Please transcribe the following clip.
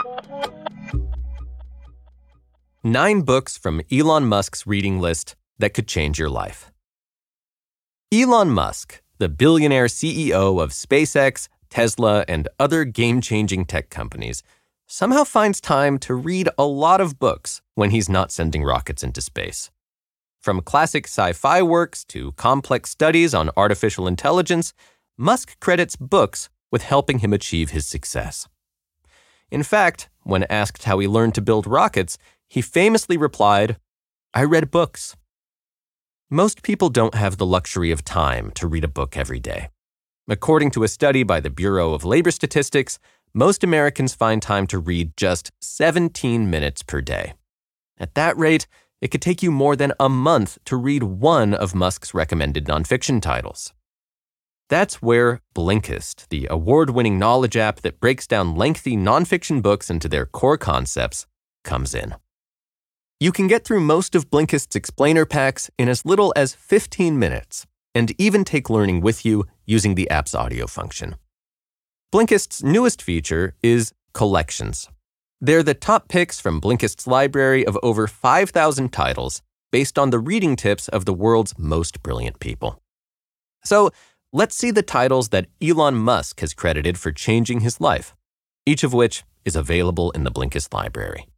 9 books from Elon Musk's reading list that could change your life. Elon Musk, the billionaire CEO of SpaceX, Tesla, and other game-changing tech companies, somehow finds time to read a lot of books when he's not sending rockets into space. From classic sci-fi works to complex studies on artificial intelligence, Musk credits books with helping him achieve his success. In fact, when asked how he learned to build rockets, he famously replied, "I read books." Most people don't have the luxury of time to read a book every day. According to a study by the Bureau of Labor Statistics, most Americans find time to read just 17 minutes per day. At that rate, it could take you more than a month to read one of Musk's recommended nonfiction titles. That's where Blinkist, the award-winning knowledge app that breaks down lengthy nonfiction books into their core concepts, comes in. You can get through most of Blinkist's explainer packs in as little as 15 minutes, and even take learning with you using the app's audio function. Blinkist's newest feature is Collections. They're the top picks from Blinkist's library of over 5,000 titles based on the reading tips of the world's most brilliant people. So, let's see the titles that Elon Musk has credited for changing his life, each of which is available in the Blinkist library.